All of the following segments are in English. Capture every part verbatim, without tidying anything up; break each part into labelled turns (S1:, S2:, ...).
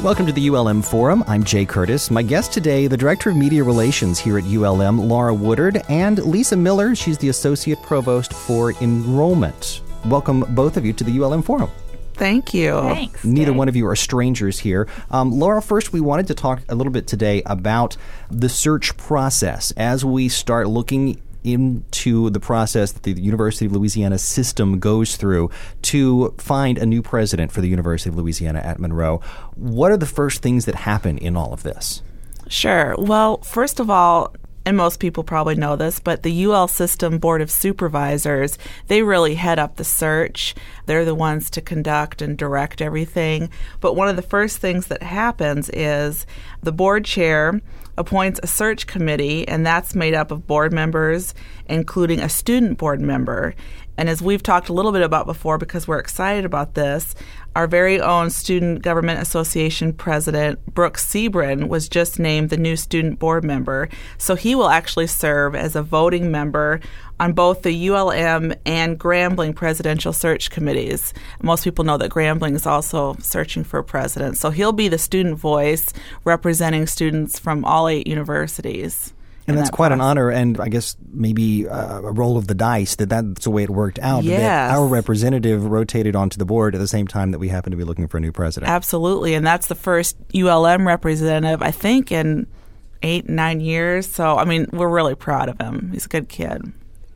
S1: Welcome to the U L M Forum. I'm Jay Curtis. My guest today, the Director of Media Relations here at U L M, Laura Woodard, and Lisa Miller. She's the Associate Provost for Enrollment. Welcome, both of you, to the U L M Forum.
S2: Thank you.
S3: Thanks.
S1: Neither
S3: Jay.
S1: one of you are strangers here. Um, Laura, first, we wanted to talk a little bit today about the search process as we start looking into the process that the University of Louisiana system goes through to find a new president for the University of Louisiana at Monroe. What are the first things that happen in all of this?
S2: Sure. Well, first of all, and most people probably know this, but the U L System Board of Supervisors, they really head up the search. They're the ones to conduct and direct everything. But one of the first things that happens is the board chair appoints a search committee, and that's made up of board members, including a student board member. And as we've talked a little bit about before, because we're excited about this, our very own Student Government Association President, Brooks Sebrin, was just named the new student board member. So he will actually serve as a voting member on both the U L M and Grambling presidential search committees. Most people know that Grambling is also searching for a president. So he'll be the student voice representing students from all eight universities.
S1: And that's
S2: that
S1: quite
S2: process.
S1: an honor, and I guess maybe uh, a roll of the dice that that's the way it worked out.
S2: Yes.
S1: That our representative rotated onto the board at the same time that we happen to be looking for a new president.
S2: Absolutely, and that's the first U L M representative, I think, in eight, nine years. So, I mean, we're really proud of him. He's a good kid.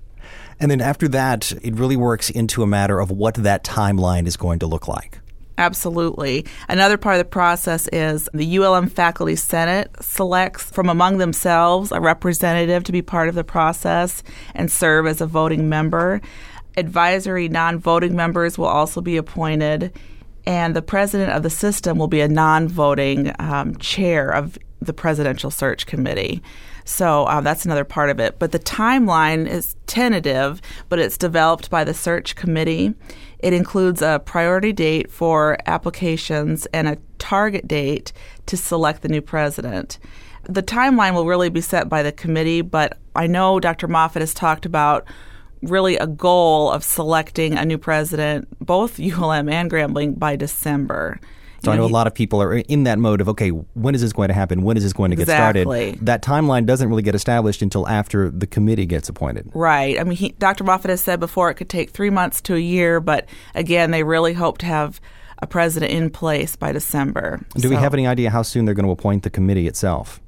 S1: And then after that, it really works into a matter of what that timeline is going to look like.
S2: Absolutely. Another part of the process is the U L M Faculty Senate selects from among themselves a representative to be part of the process and serve as a voting member. Advisory non-voting members will also be appointed, and the president of the system will be a non-voting um, chair of the Presidential Search Committee. So uh, that's another part of it. But the timeline is tentative, but it's developed by the search committee. It includes a priority date for applications and a target date to select the new president. The timeline will really be set by the committee, but I know Doctor Moffitt has talked about really a goal of selecting a new president, both U L M and Grambling, by December.
S1: So I know a lot of people are in that mode of, okay, when is this going to happen? When is this going to get
S2: Exactly.
S1: started? That timeline doesn't really get established until after the committee gets appointed.
S2: Right. I mean, he, Doctor Moffitt has said before it could take three months to a year, but again, they really hope to have a president in place by December.
S1: Do
S2: So
S1: we have any idea how soon they're going to appoint the committee itself?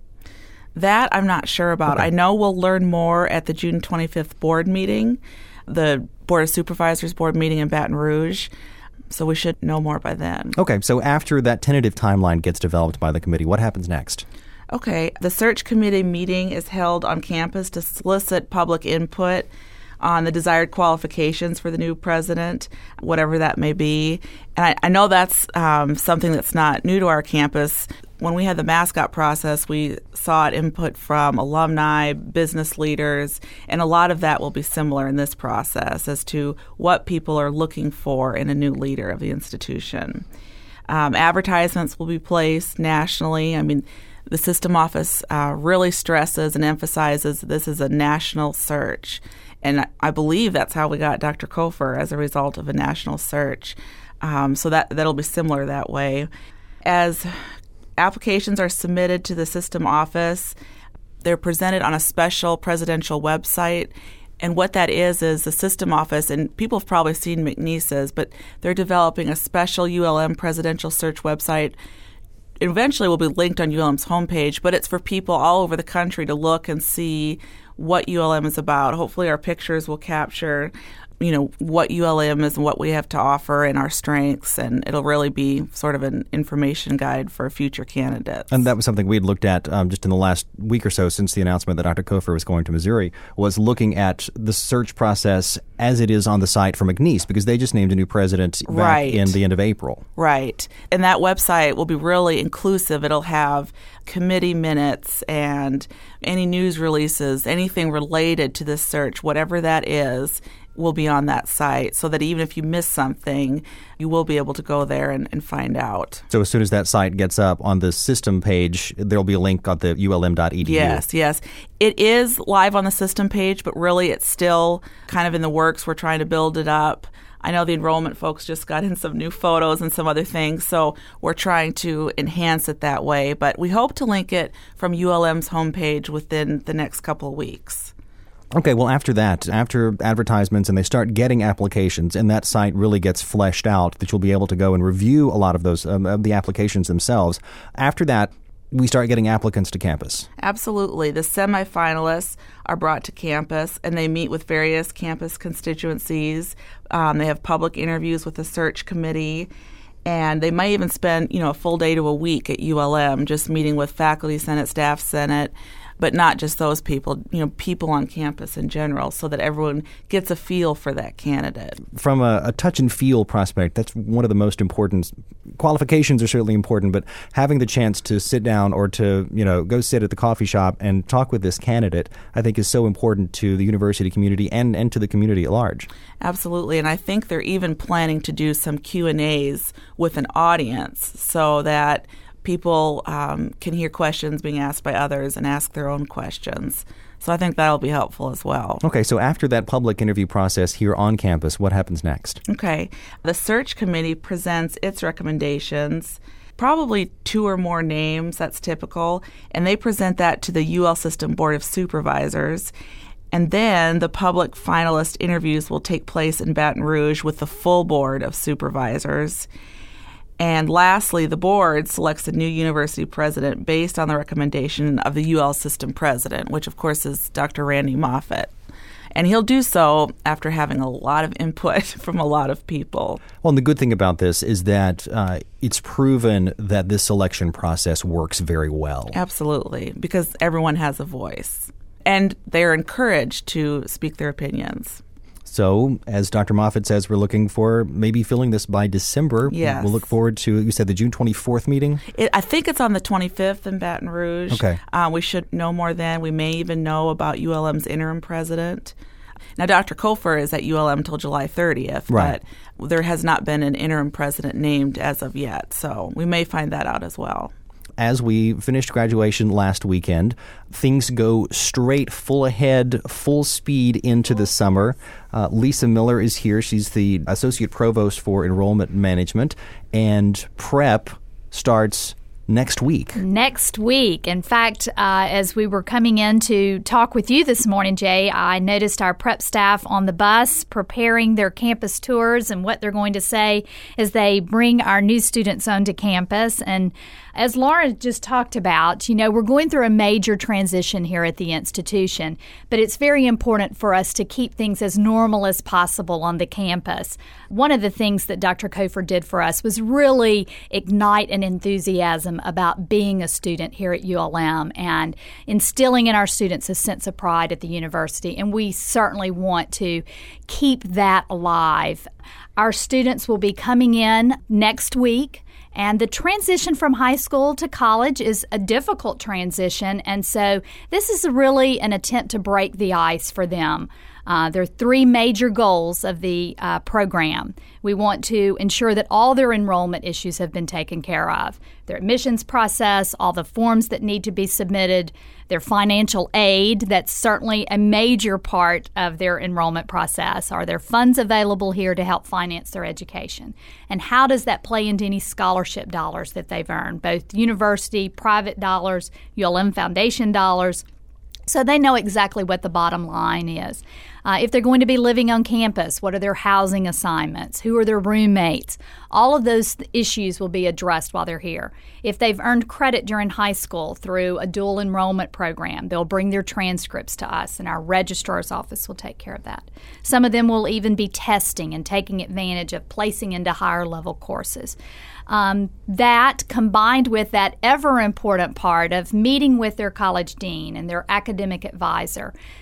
S2: that I'm not sure about.
S1: Okay.
S2: I know we'll learn more at the June twenty-fifth board meeting, the Board of Supervisors board meeting in Baton Rouge. So we should know more by then.
S1: Okay, so after that tentative timeline gets developed by the committee, what happens next?
S2: Okay, the search committee meeting is held on campus to solicit public input on the desired qualifications for the new president, whatever that may be. And I, I know that's um, something that's not new to our campus. When we had the mascot process, we sought input from alumni, business leaders, and a lot of that will be similar in this process as to what people are looking for in a new leader of the institution. Um, advertisements will be placed nationally. I mean, the system office uh, really stresses and emphasizes this is a national search. And I believe that's how we got Doctor Kofer as a result of a national search. Um, so that, that'll be similar that way. As applications are submitted to the system office, they're presented on a special presidential website. And what that is is the system office, and people have probably seen McNeese's, but they're developing a special U L M presidential search website. Eventually will be linked on U L M's homepage, but it's for people all over the country to look and see what U L M is about. Hopefully our pictures will capture, you know, what U L M is and what we have to offer and our strengths, and it'll really be sort of an information guide for future candidates.
S1: And that was something we had looked at um, just in the last week or so since the announcement that Doctor Kofer was going to Missouri, was looking at the search process as it is on the site for McNeese, because they just named a new president back
S2: Right.
S1: in the end of April.
S2: Right. And that website will be really inclusive. It'll have committee minutes and any news releases, anything related to this search, whatever that is, will be on that site, so that even if you miss something, you will be able to go there and, and find out.
S1: So as soon as that site gets up on the system page, there'll be a link on the U L M dot E D U.
S2: Yes, yes. It is live on the system page, but really it's still kind of in the works. We're trying to build it up. I know the enrollment folks just got in some new photos and some other things, so we're trying to enhance it that way. But we hope to link it from U L M's homepage within the next couple of weeks.
S1: Okay, well, after that, after advertisements and they start getting applications and that site really gets fleshed out, that you'll be able to go and review a lot of those, um, of the applications themselves. After that, we start getting applicants to campus.
S2: Absolutely. The semifinalists are brought to campus, and they meet with various campus constituencies. Um, they have public interviews with the search committee, and they might even spend, you know, a full day to a week at U L M just meeting with faculty, senate, staff, senate, but not just those people, you know, people on campus in general, so that everyone gets a feel for that candidate.
S1: From a, a touch and feel prospect, that's one of the most important. Qualifications are certainly important, but having the chance to sit down or to, you know, go sit at the coffee shop and talk with this candidate, I think is so important to the university community and, and to the community at large.
S2: Absolutely, and I think they're even planning to do some Q and A's with an audience so that people um, can hear questions being asked by others and ask their own questions. So I think that'll be helpful as well.
S1: Okay, so after that public interview process here on campus, what happens next?
S2: Okay, the search committee presents its recommendations, probably two or more names, that's typical, and they present that to the U L System Board of Supervisors. And then the public finalist interviews will take place in Baton Rouge with the full board of supervisors. And lastly, the board selects a new university president based on the recommendation of the U L system president, which of course is Doctor Randy Moffett. And he'll do so after having a lot of input from a lot of people.
S1: Well, and the good thing about this is that uh, it's proven that this selection process works very well.
S2: Absolutely, because everyone has a voice. And they're encouraged to speak their opinions.
S1: So, as Doctor Moffett says, we're looking for maybe filling this by December.
S2: Yes.
S1: We'll look forward to, you said, the June twenty-fourth meeting?
S2: It, I think it's on the twenty-fifth in Baton Rouge.
S1: Okay.
S2: Uh, we should know more then. We may even know about U L M's interim president. Now, Doctor Kofer is at U L M until July thirtieth,
S1: right.
S2: but there has not been an interim president named as of yet. So we may find that out as well.
S1: As we finished graduation last weekend, things go straight, full ahead, full speed into the summer. Uh, Lisa Miller is here. She's the Associate Provost for Enrollment Management, and prep starts next week.
S3: Next week. In fact, uh, as we were coming in to talk with you this morning, Jay, I noticed our prep staff on the bus preparing their campus tours and what they're going to say as they bring our new students onto campus. And as Laura just talked about, you know, we're going through a major transition here at the institution, but it's very important for us to keep things as normal as possible on the campus. One of the things that Doctor Kofer did for us was really ignite an enthusiasm about being a student here at U L M and instilling in our students a sense of pride at the university, and we certainly want to keep that alive. Our students will be coming in next week. And the transition from high school to college is a difficult transition, and so this is really an attempt to break the ice for them. Uh, there are three major goals of the uh, program. We want to ensure that all their enrollment issues have been taken care of. Their admissions process, all the forms that need to be submitted, their financial aid, that's certainly a major part of their enrollment process. Are there funds available here to help finance their education? And how does that play into any scholarship dollars that they've earned, both university, private dollars, U L M Foundation dollars? So they know exactly what the bottom line is. Uh, if they're going to be living on campus, what are their housing assignments? Who are their roommates? All of those th- issues will be addressed while they're here. If they've earned credit during high school through a dual enrollment program, they'll bring their transcripts to us, and our registrar's office will take care of that. Some of them will even be testing and taking advantage of placing into higher level courses. Um, that, combined with that ever important part of meeting with their college dean and their academic advisor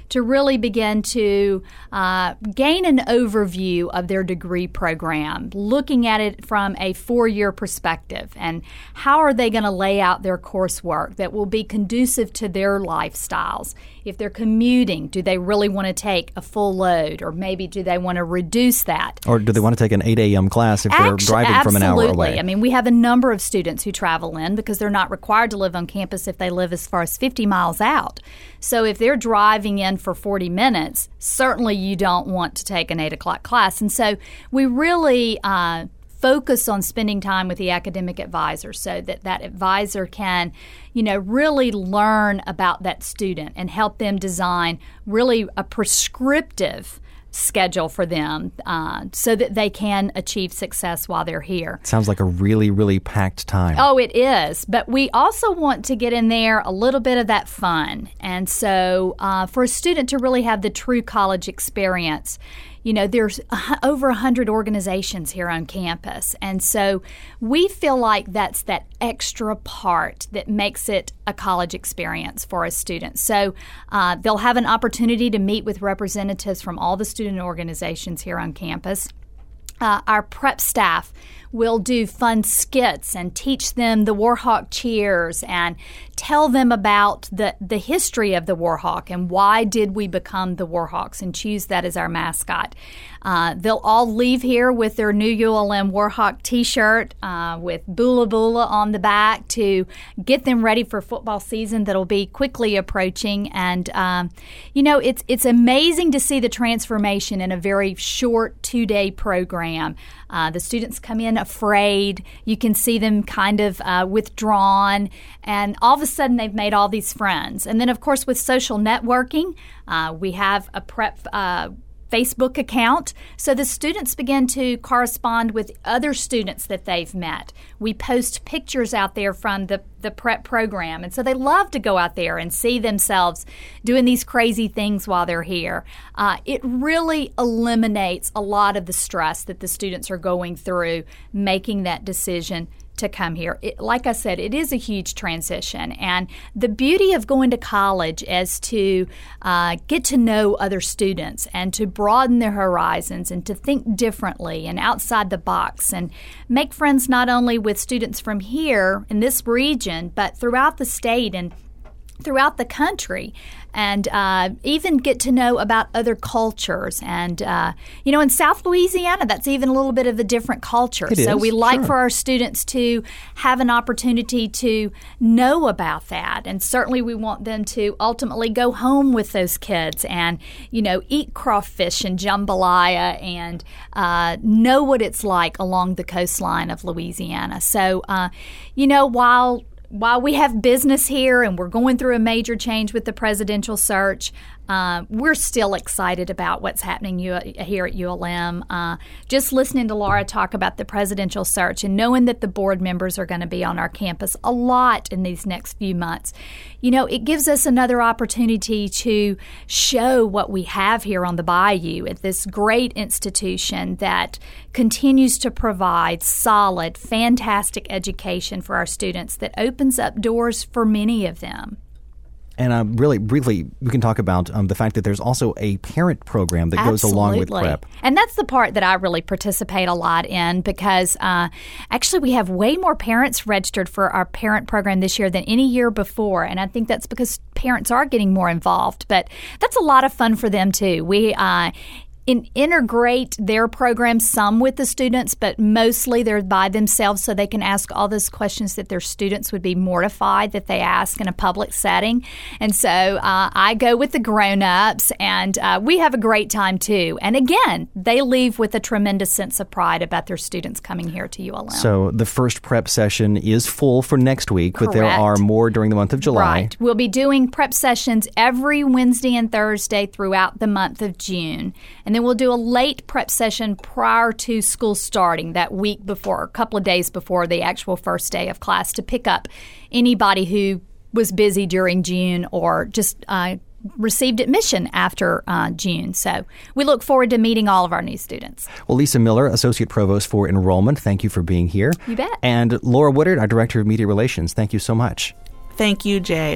S3: to really begin to uh, gain an overview of their degree program, looking at it from a four-year perspective, and how are they going to lay out their coursework that will be conducive to their lifestyles. If they're commuting, do they really want to take a full load, or maybe do they want to reduce that?
S1: Or do they want to take an eight a.m. class if they're
S3: Actually,
S1: driving from an hour
S3: absolutely.
S1: away?
S3: I mean, we have a number of students who travel in because they're not required to live on campus if they live as far as fifty miles out. So if they're driving in for forty minutes, certainly you don't want to take an eight o'clock class. And so we really uh, focus on spending time with the academic advisor so that that advisor can, you know, really learn about that student and help them design really a prescriptive schedule for them uh, so that they can achieve success while they're here.
S1: Sounds like a really, really packed time.
S3: Oh, it is. But we also want to get in there a little bit of that fun. And so uh, for a student to really have the true college experience, you know, there's over one hundred organizations here on campus. And so we feel like that's that extra part that makes it a college experience for a student. So uh, they'll have an opportunity to meet with representatives from all the student organizations here on campus. Uh, our prep staff will do fun skits and teach them the Warhawk cheers and tell them about the, the history of the Warhawk and why did we become the Warhawks and choose that as our mascot. Uh, they'll all leave here with their new U L M Warhawk t-shirt uh, with Bula Bula on the back to get them ready for football season that'll be quickly approaching. And, um, you know, it's it's amazing to see the transformation in a very short two-day program. Uh, the students come in afraid. You can see them kind of uh, withdrawn, and all of a sudden they've made all these friends. And then, of course, with social networking, uh, we have a prep uh Facebook account. So the students begin to correspond with other students that they've met. We post pictures out there from the, the prep program. And so they love to go out there and see themselves doing these crazy things while they're here. Uh, it really eliminates a lot of the stress that the students are going through making that decision to come here. It, like I said, it is a huge transition. And the beauty of going to college is to uh, get to know other students and to broaden their horizons and to think differently and outside the box and make friends not only with students from here in this region, but throughout the state and throughout the country, and uh, even get to know about other cultures. And, uh, you know, in South Louisiana, that's even a little bit of a different culture.
S1: It
S3: so
S1: is,
S3: we like
S1: sure.
S3: for our students to have an opportunity to know about that. And certainly we want them to ultimately go home with those kids and, you know, eat crawfish and jambalaya and uh, know what it's like along the coastline of Louisiana. So, uh, you know, while While we have business here and we're going through a major change with the presidential search, uh, we're still excited about what's happening U- here at U L M. Uh, just listening to Laura talk about the presidential search and knowing that the board members are going to be on our campus a lot in these next few months, you know, it gives us another opportunity to show what we have here on the Bayou at this great institution that continues to provide solid, fantastic education for our students that opens up doors for many of them.
S1: And uh, really, briefly, we can talk about um, the fact that there's also a parent program that goes
S3: Absolutely.
S1: along with prep.
S3: And that's the part that I really participate a lot in because uh, actually we have way more parents registered for our parent program this year than any year before. And I think that's because parents are getting more involved. But that's a lot of fun for them, too. We uh, in, integrate their programs some with the students, but mostly they're by themselves so they can ask all those questions that their students would be mortified that they ask in a public setting. And so uh, I go with the grown-ups, and uh, we have a great time, too. And again, they leave with a tremendous sense of pride about their students coming here to U L M.
S1: So the first prep session is full for next week,
S3: Correct.
S1: but there are more during the month of July.
S3: Right. We'll be doing prep sessions every Wednesday and Thursday throughout the month of June. And then we'll do a late prep session prior to school starting that week before, a couple of days before the actual first day of class to pick up anybody who was busy during June or just uh, received admission after uh, June. So we look forward to meeting all of our new students.
S1: Well, Lisa Miller, Associate Provost for Enrollment, thank you for being here.
S3: You bet.
S1: And Laura Woodard, our Director of Media Relations, thank you so much.
S2: Thank you, Jay.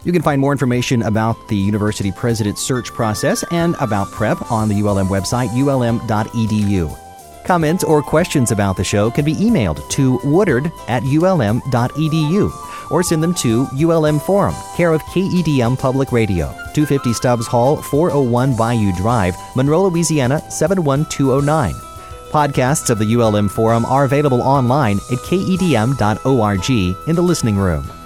S1: You can find more information about the university president search process and about PrEP on the U L M website, U L M dot E D U. Comments or questions about the show can be emailed to woodard at U L M dot E D U or send them to U L M Forum, care of K E D M Public Radio, two fifty Stubbs Hall, four oh one Bayou Drive, Monroe, Louisiana, seven one two oh nine. Podcasts of the U L M Forum are available online at K E D M dot org in the listening room.